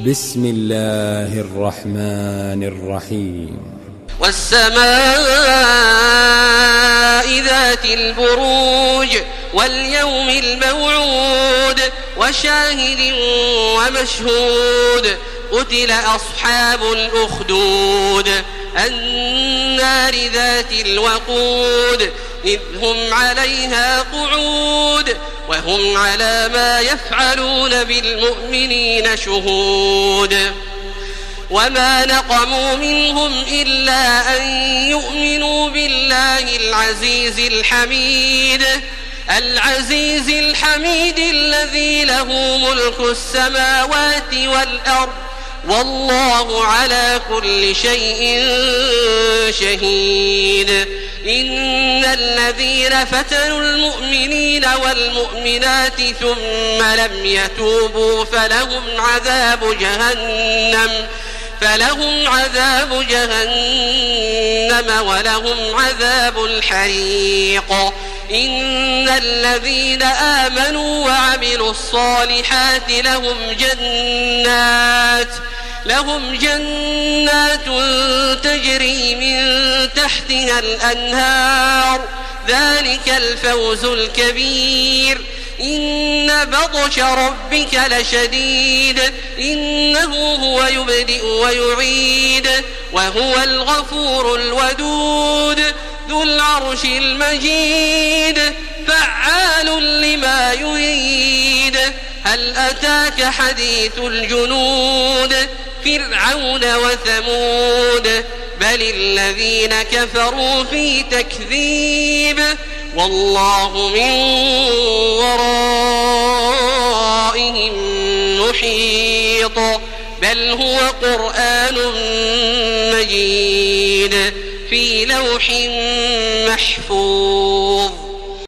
بسم الله الرحمن الرحيم. والسماء ذات البروج واليوم الموعود وشاهد ومشهود قتل أصحاب الأخدود النار ذات الوقود إذ هم عليها قعود وهم على ما يفعلون بالمؤمنين شهود وما نقموا منهم إلا أن يؤمنوا بالله العزيز الحميد الذي له ملك السماوات والأرض والله على كل شيء شهيد. إن الذين فتنوا المؤمنين والمؤمنات ثم لم يتوبوا فلهم عذاب جهنم ولهم عذاب الحريق. إن الذين آمنوا وعملوا الصالحات لهم جنات تجري من تحتها الأنهار ذلك الفوز الكبير. إن بطش ربك لشديد إنه هو يبدئ ويعيد وهو الغفور الودود ذو العرش المجيد فعال لما يريد. هل أتاك حديث الجنود فرعون وثمود بل الذين كفروا في تكذيب والله من ورائهم محيط بل هو قرآن مجيد في لوح محفوظ.